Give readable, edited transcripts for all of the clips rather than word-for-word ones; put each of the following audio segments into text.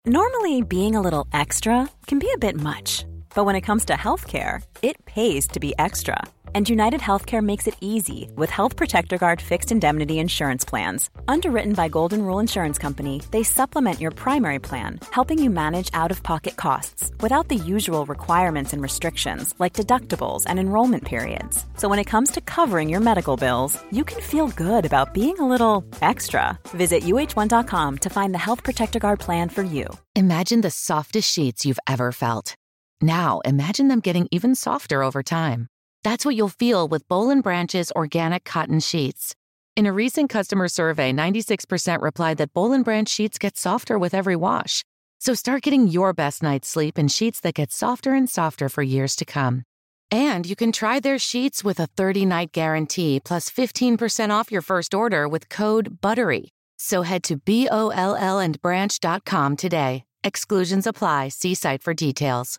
Normally, being a little extra can be a bit much, but when it comes to healthcare, it pays to be extra. And United Healthcare makes it easy with Health Protector Guard fixed indemnity insurance plans. Underwritten by Golden Rule Insurance Company, they supplement your primary plan, helping you manage out-of-pocket costs without the usual requirements and restrictions like deductibles and enrollment periods. So when it comes to covering your medical bills, you can feel good about being a little extra. Visit uh1.com to find the Health Protector Guard plan for you. Imagine the softest sheets you've ever felt. Now imagine them getting even softer over time. That's what you'll feel with Boll & Branch's organic cotton sheets. In a recent customer survey, 96% replied that Boll & Branch sheets get softer with every wash. So start getting your best night's sleep in sheets that get softer and softer for years to come. And you can try their sheets with a 30-night guarantee plus 15% off your first order with code BUTTERY. So head to BOLLandbranch.com today. Exclusions apply. See site for details.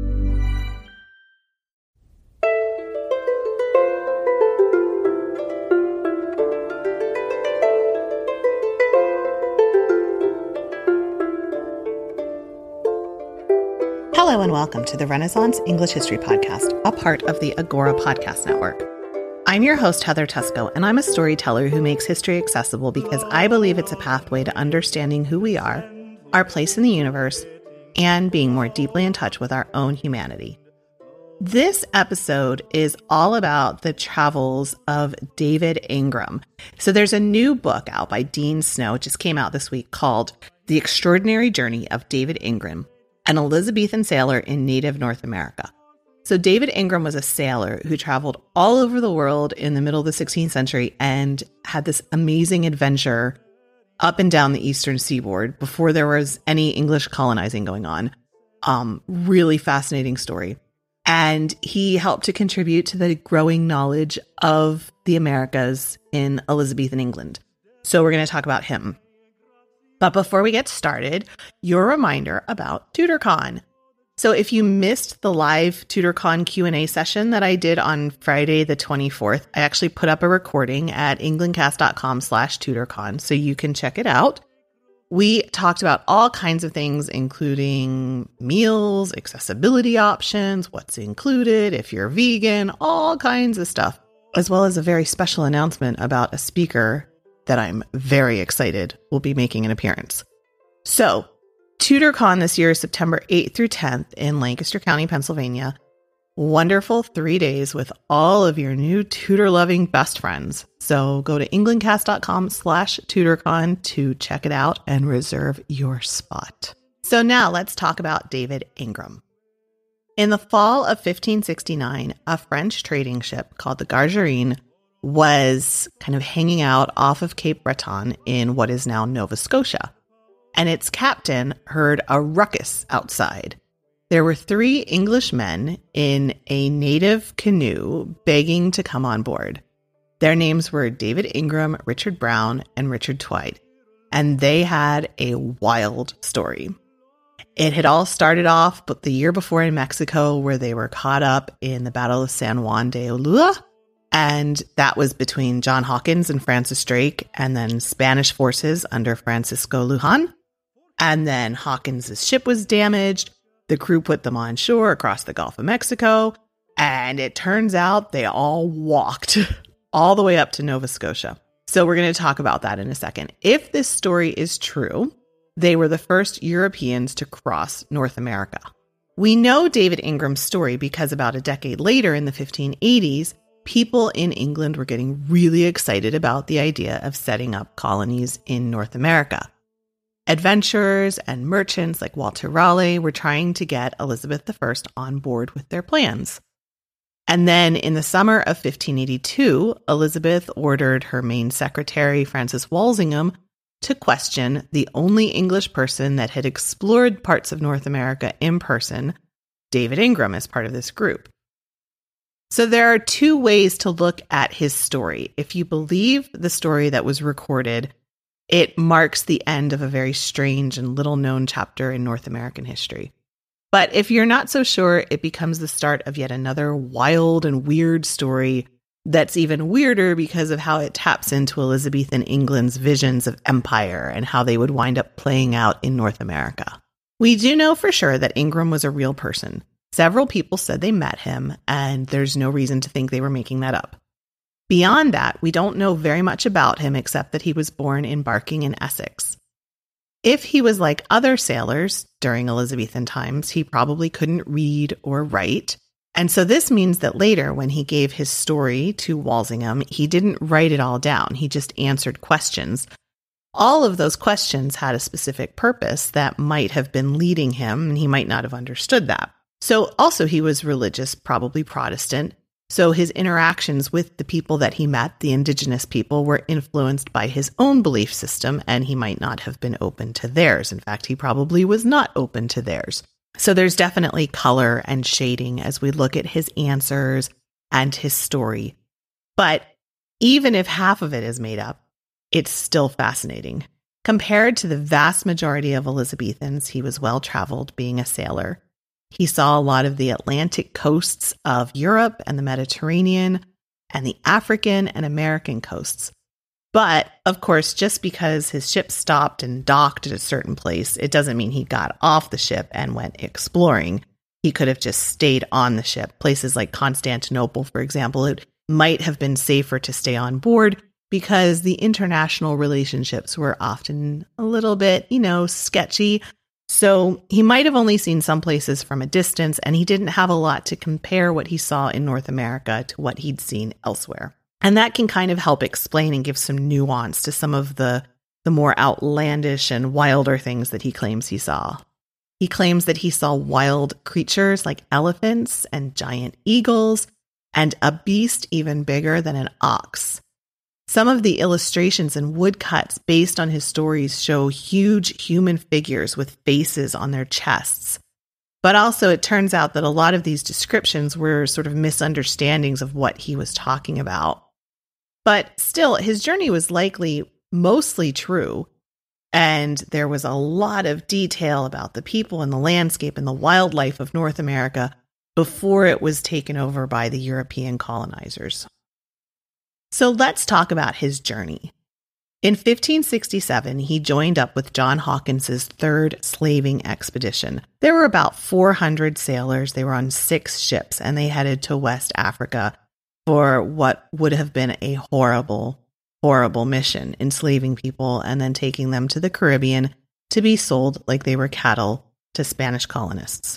Hello and welcome to the Renaissance English History Podcast, a part of the Agora Podcast Network. I'm your host, Heather Tusco, and I'm a storyteller who makes history accessible because I believe it's a pathway to understanding who we are, our place in the universe, and being more deeply in touch with our own humanity. This episode is all about the travels of David Ingram. So there's a new book out by Dean Snow, it just came out this week, called The Extraordinary Journey of David Ingram, an Elizabethan sailor in native North America. So David Ingram was a sailor who traveled all over the world in the middle of the 16th century and had this amazing adventure up and down the eastern seaboard before there was any English colonizing going on. Really fascinating story. And he helped to contribute to the growing knowledge of the Americas in Elizabethan England. So we're going to talk about him. But before we get started, your reminder about TutorCon. So if you missed the live TutorCon Q&A session that I did on Friday the 24th, I actually put up a recording at englandcast.com/TutorCon, so you can check it out. We talked about all kinds of things, including meals, accessibility options, what's included, if you're vegan, all kinds of stuff, as well as a very special announcement about a speaker that I'm very excited will be making an appearance. So, TutorCon this year is September 8th through 10th in Lancaster County, Pennsylvania. Wonderful 3 days with all of your new tutor-loving best friends. So go to englandcast.com/TutorCon to check it out and reserve your spot. So now let's talk about David Ingram. In the fall of 1569, a French trading ship called the Gargarine was kind of hanging out off of Cape Breton in what is now Nova Scotia. And its captain heard a ruckus outside. There were 3 English men in a native canoe begging to come on board. Their names were David Ingram, Richard Brown, and Richard Twyde. And they had a wild story. It had all started off but the year before in Mexico, where they were caught up in the Battle of San Juan de Ulua. And that was between John Hawkins and Francis Drake, and then Spanish forces under Francisco Lujan. And then Hawkins's ship was damaged. The crew put them on shore across the Gulf of Mexico. And it turns out they all walked all the way up to Nova Scotia. So we're going to talk about that in a second. If this story is true, they were the first Europeans to cross North America. We know David Ingram's story because about a decade later in the 1580s, people in England were getting really excited about the idea of setting up colonies in North America. Adventurers and merchants like Walter Raleigh were trying to get Elizabeth I on board with their plans. And then in the summer of 1582, Elizabeth ordered her main secretary, Francis Walsingham, to question the only English person that had explored parts of North America in person, David Ingram, as part of this group. So there are 2 ways to look at his story. If you believe the story that was recorded, it marks the end of a very strange and little-known chapter in North American history. But if you're not so sure, it becomes the start of yet another wild and weird story that's even weirder because of how it taps into Elizabethan England's visions of empire and how they would wind up playing out in North America. We do know for sure that Ingram was a real person. Several people said they met him, and there's no reason to think they were making that up. Beyond that, we don't know very much about him except that he was born in Barking in Essex. If he was like other sailors during Elizabethan times, he probably couldn't read or write. And so this means that later, when he gave his story to Walsingham, he didn't write it all down. He just answered questions. All of those questions had a specific purpose that might have been leading him, and he might not have understood that. So also he was religious, probably Protestant. So his interactions with the people that he met, the indigenous people, were influenced by his own belief system, and he might not have been open to theirs. In fact, he probably was not open to theirs. So there's definitely color and shading as we look at his answers and his story. But even if half of it is made up, it's still fascinating. Compared to the vast majority of Elizabethans, he was well-traveled, being a sailor. He saw a lot of the Atlantic coasts of Europe and the Mediterranean and the African and American coasts. But, of course, just because his ship stopped and docked at a certain place, it doesn't mean he got off the ship and went exploring. He could have just stayed on the ship. Places like Constantinople, for example, it might have been safer to stay on board because the international relationships were often a little bit, sketchy. So he might have only seen some places from a distance, and he didn't have a lot to compare what he saw in North America to what he'd seen elsewhere. And that can kind of help explain and give some nuance to some of the more outlandish and wilder things that he claims he saw. He claims that he saw wild creatures like elephants and giant eagles and a beast even bigger than an ox. Some of the illustrations and woodcuts based on his stories show huge human figures with faces on their chests. But also it turns out that a lot of these descriptions were sort of misunderstandings of what he was talking about. But still, his journey was likely mostly true, and there was a lot of detail about the people and the landscape and the wildlife of North America before it was taken over by the European colonizers. So let's talk about his journey. In 1567, he joined up with John Hawkins's third slaving expedition. There were about 400 sailors. They were on 6 ships, and they headed to West Africa for what would have been a horrible, horrible mission, enslaving people and then taking them to the Caribbean to be sold like they were cattle to Spanish colonists.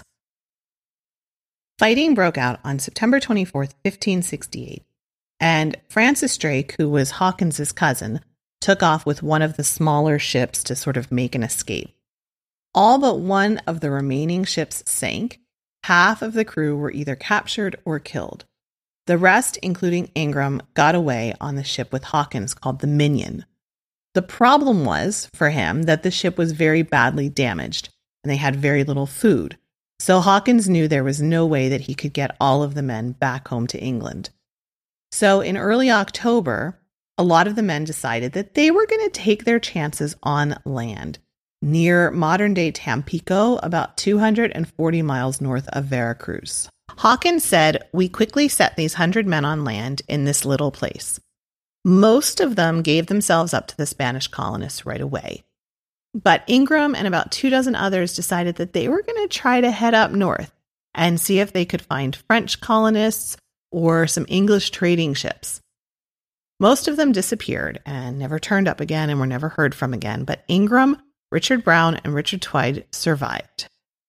Fighting broke out on September 24th, 1568. And Francis Drake, who was Hawkins's cousin, took off with one of the smaller ships to sort of make an escape. All but one of the remaining ships sank. Half of the crew were either captured or killed. The rest, including Ingram, got away on the ship with Hawkins called the Minion. The problem was, for him, that the ship was very badly damaged, and they had very little food. So Hawkins knew there was no way that he could get all of the men back home to England. So in early October, a lot of the men decided that they were going to take their chances on land near modern-day Tampico, about 240 miles north of Veracruz. Hawkins said, "We quickly set these 100 men on land in this little place. Most of them gave themselves up to the Spanish colonists right away. But Ingram and about 24 others decided that they were going to try to head up north and see if they could find French colonists or some English trading ships. Most of them disappeared and never turned up again and were never heard from again, but Ingram, Richard Brown, and Richard Twide survived.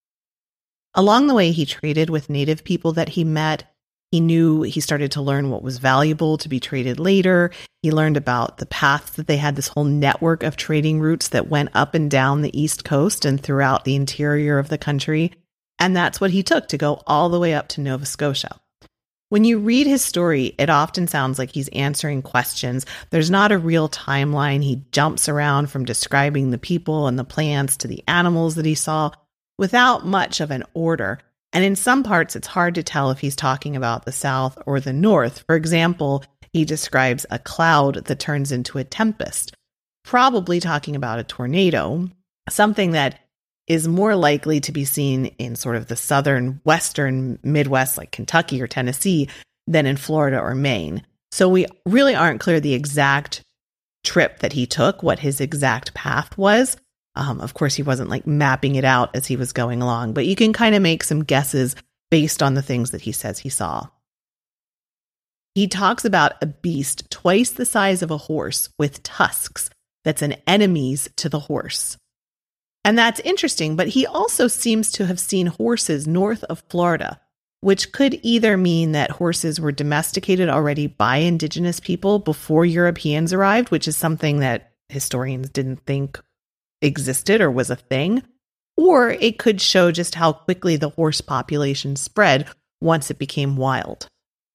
Along the way, he traded with native people that he met. He started to learn what was valuable to be traded later. He learned about the paths that they had, this whole network of trading routes that went up and down the East Coast and throughout the interior of the country. And that's what he took to go all the way up to Nova Scotia. When you read his story, it often sounds like he's answering questions. There's not a real timeline. He jumps around from describing the people and the plants to the animals that he saw without much of an order. And in some parts, it's hard to tell if he's talking about the South or the North. For example, he describes a cloud that turns into a tempest, probably talking about a tornado, something that is more likely to be seen in sort of the southern, western, Midwest, like Kentucky or Tennessee, than in Florida or Maine. So we really aren't clear the exact trip that he took, what his exact path was, Of course, he wasn't like mapping it out as he was going along, but you can kind of make some guesses based on the things that he says he saw. He talks about a beast twice the size of a horse with tusks that's an enemy's to the horse. And that's interesting, but he also seems to have seen horses north of Florida, which could either mean that horses were domesticated already by indigenous people before Europeans arrived, which is something that historians didn't think existed or was a thing, or it could show just how quickly the horse population spread once it became wild.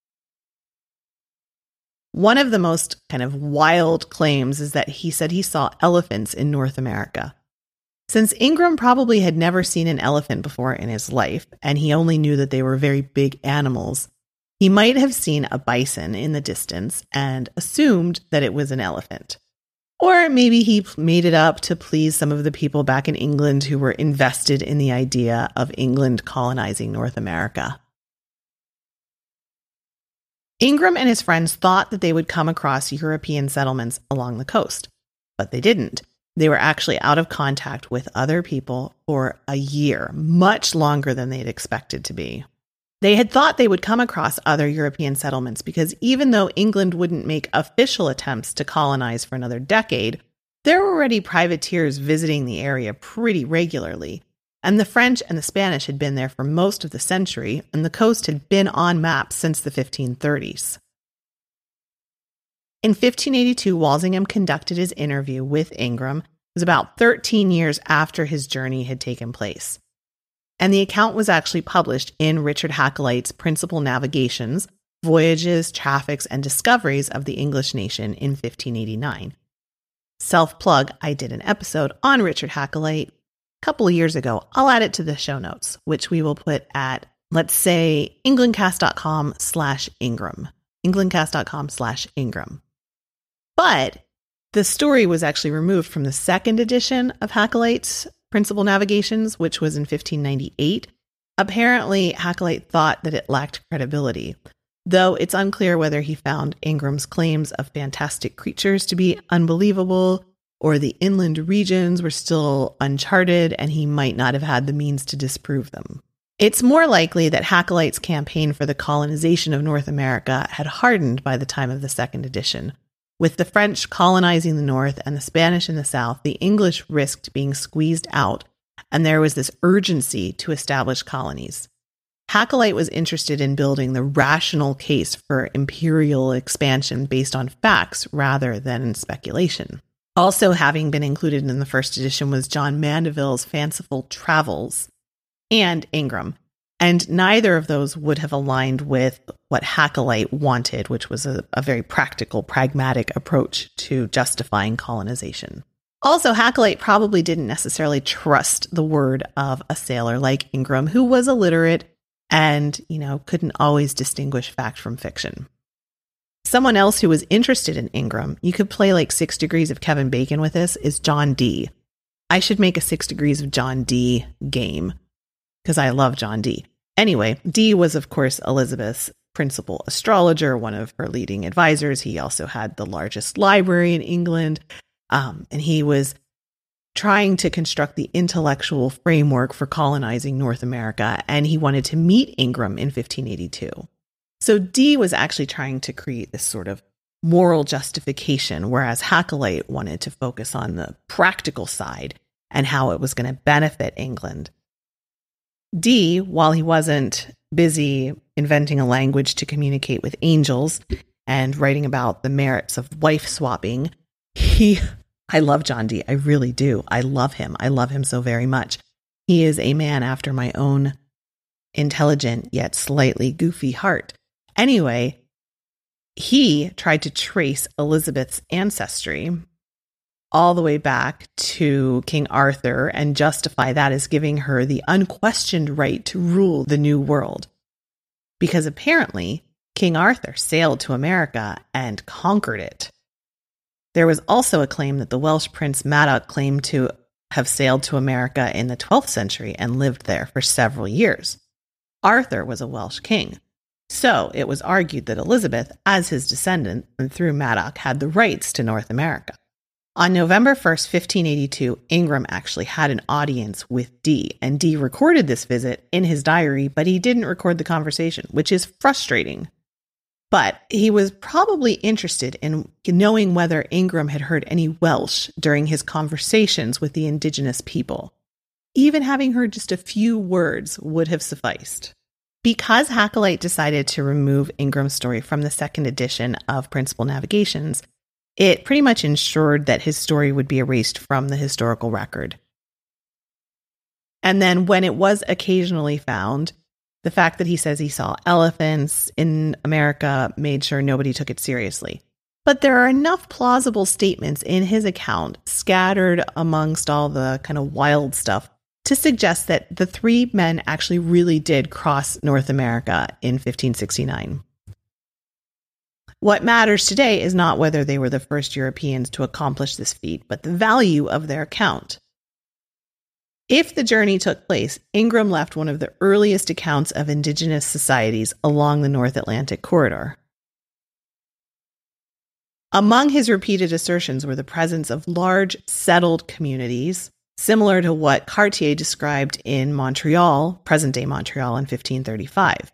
One of the most kind of wild claims is that he said he saw elephants in North America. Since Ingram probably had never seen an elephant before in his life, and he only knew that they were very big animals, he might have seen a bison in the distance and assumed that it was an elephant. Or maybe he made it up to please some of the people back in England who were invested in the idea of England colonizing North America. Ingram and his friends thought that they would come across European settlements along the coast, but they didn't. They were actually out of contact with other people for a year, much longer than they'd expected to be. They had thought they would come across other European settlements because even though England wouldn't make official attempts to colonize for another decade, there were already privateers visiting the area pretty regularly, and the French and the Spanish had been there for most of the century, and the coast had been on maps since the 1530s. In 1582, Walsingham conducted his interview with Ingram. It was about 13 years after his journey had taken place. And the account was actually published in Richard Hakluyt's Principal Navigations, Voyages, Traffics, and Discoveries of the English Nation in 1589. Self-plug, I did an episode on Richard Hakluyt a couple of years ago. I'll add it to the show notes, which we will put at, let's say, englandcast.com/Ingram. englandcast.com/Ingram. But the story was actually removed from the second edition of Hakluyt's Principal Navigations, which was in 1598. Apparently, Hakluyt thought that it lacked credibility, though it's unclear whether he found Ingram's claims of fantastic creatures to be unbelievable, or the inland regions were still uncharted and he might not have had the means to disprove them. It's more likely that Hakluyt's campaign for the colonization of North America had hardened by the time of the second edition. With the French colonizing the north and the Spanish in the south, the English risked being squeezed out, and there was this urgency to establish colonies. Hakluyt was interested in building the rational case for imperial expansion based on facts rather than in speculation. Also having been included in the first edition was John Mandeville's fanciful travels and Ingram. And neither of those would have aligned with what Hakluyt wanted, which was a very practical, pragmatic approach to justifying colonization. Also, Hakluyt probably didn't necessarily trust the word of a sailor like Ingram, who was illiterate and, couldn't always distinguish fact from fiction. Someone else who was interested in Ingram, you could play like 6 Degrees of Kevin Bacon with this, is John Dee. I should make a 6 Degrees of John Dee game, because I love John Dee. Anyway, Dee was, of course, Elizabeth's principal astrologer, one of her leading advisors. He also had the largest library in England, and he was trying to construct the intellectual framework for colonizing North America, and he wanted to meet Ingram in 1582. So Dee was actually trying to create this sort of moral justification, whereas Hakluyt wanted to focus on the practical side and how it was going to benefit England. Dee, while he wasn't busy inventing a language to communicate with angels and writing about the merits of wife swapping, I love John Dee. I really do. I love him. I love him so very much. He is a man after my own intelligent yet slightly goofy heart. Anyway, he tried to trace Elizabeth's ancestry all the way back to King Arthur and justify that as giving her the unquestioned right to rule the New World. Because apparently, King Arthur sailed to America and conquered it. There was also a claim that the Welsh Prince Madoc claimed to have sailed to America in the 12th century and lived there for several years. Arthur was a Welsh king, so it was argued that Elizabeth, as his descendant and through Madoc, had the rights to North America. On November 1st, 1582, Ingram actually had an audience with Dee, and Dee recorded this visit in his diary, but he didn't record the conversation, which is frustrating. But he was probably interested in knowing whether Ingram had heard any Welsh during his conversations with the indigenous people. Even having heard just a few words would have sufficed. Because Hakluyt decided to remove Ingram's story from the second edition of Principal Navigations, it pretty much ensured that his story would be erased from the historical record. And then when it was occasionally found, the fact that he says he saw elephants in America made sure nobody took it seriously. But there are enough plausible statements in his account, scattered amongst all the kind of wild stuff, to suggest that the three men actually really did cross North America in 1569. What matters today is not whether they were the first Europeans to accomplish this feat, but the value of their account. If the journey took place, Ingram left one of the earliest accounts of indigenous societies along the North Atlantic corridor. Among his repeated assertions were the presence of large settled communities, similar to what Cartier described in Montreal, present-day Montreal, in 1535.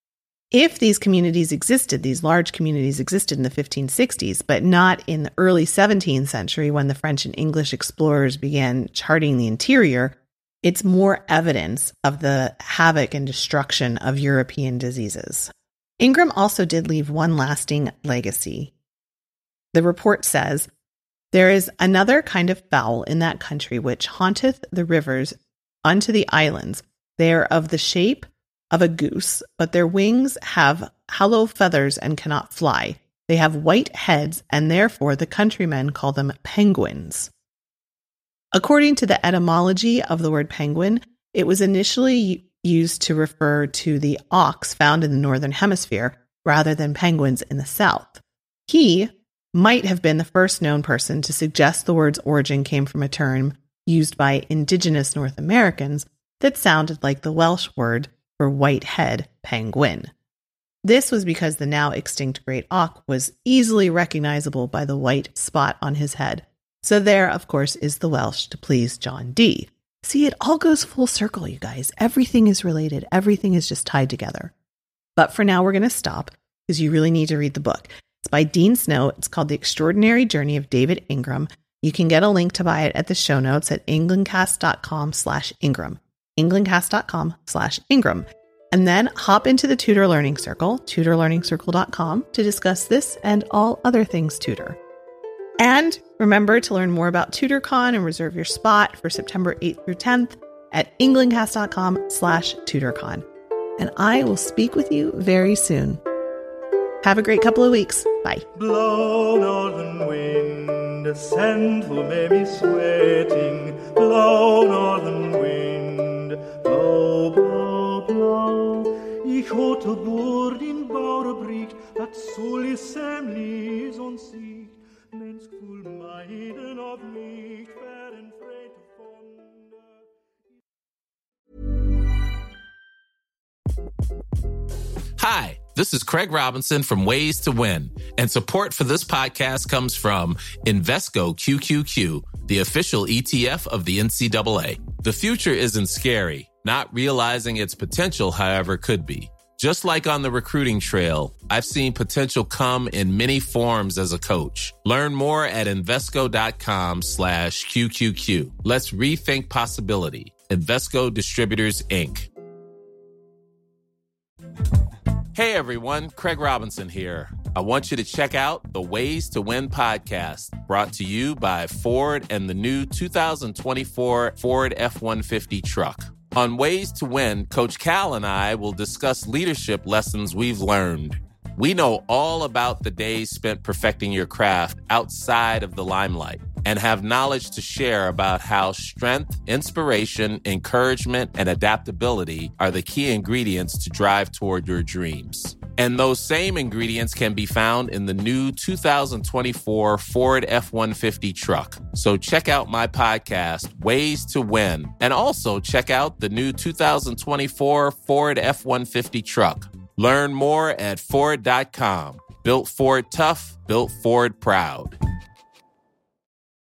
If these communities existed, these large communities existed in the 1560s, but not in the early 17th century when the French and English explorers began charting the interior, it's more evidence of the havoc and destruction of European diseases. Ingram also did leave one lasting legacy. The report says, "There is another kind of fowl in that country which haunteth the rivers unto the islands. They are of the shape of a goose, but their wings have hollow feathers and cannot fly. They have white heads, and therefore the countrymen call them penguins." According to the etymology of the word penguin, it was initially used to refer to the auks found in the northern hemisphere rather than penguins in the south. He might have been the first known person to suggest the word's origin came from a term used by indigenous North Americans that sounded like the Welsh word for white-head penguin. This was because the now extinct great auk was easily recognizable by the white spot on his head. So there, of course, is the Welsh to please John Dee. See, it all goes full circle, you guys. Everything is related. Everything is just tied together. But for now, we're going to stop because you really need to read the book. It's by Dean Snow. It's called The Extraordinary Journey of David Ingram. You can get a link to buy it at the show notes at englandcast.com/Ingram. englandcast.com/Ingram. And then hop into the Tudor Learning Circle, tudorlearningscircle.com, to discuss this and all other things Tudor. And remember to learn more about TudorCon and reserve your spot for September 8th through 10th at englandcast.com/TudorCon. And I will speak with you very soon. Have a great couple of weeks. Bye. Blow, northern wind, send who may be sweating. Blow, northern wind, blow, blow, blow. Ich hatte Bord in Bauerbricht, hat Soli Semlis und Sieg. Mens cool Meiden of mich, werden freit von. Hi, this is Craig Robinson from Ways to Win, and support for this podcast comes from Invesco QQQ, the official ETF of the NCAA. The future isn't scary. Not realizing its potential, however, could be. Just like on the recruiting trail, I've seen potential come in many forms as a coach. Learn more at Invesco.com/QQQ. Let's rethink possibility. Invesco Distributors, Inc. Hey everyone, Craig Robinson here. I want you to check out the Ways to Win podcast, brought to you by Ford and the new 2024 Ford F-150 truck. On Ways to Win, Coach Cal and I will discuss leadership lessons we've learned. We know all about the days spent perfecting your craft outside of the limelight and have knowledge to share about how strength, inspiration, encouragement, and adaptability are the key ingredients to drive toward your dreams. And those same ingredients can be found in the new 2024 Ford F-150 truck. So check out my podcast, Ways to Win, and also check out the new 2024 Ford F-150 truck. Learn more at Ford.com. Built Ford tough, built Ford proud.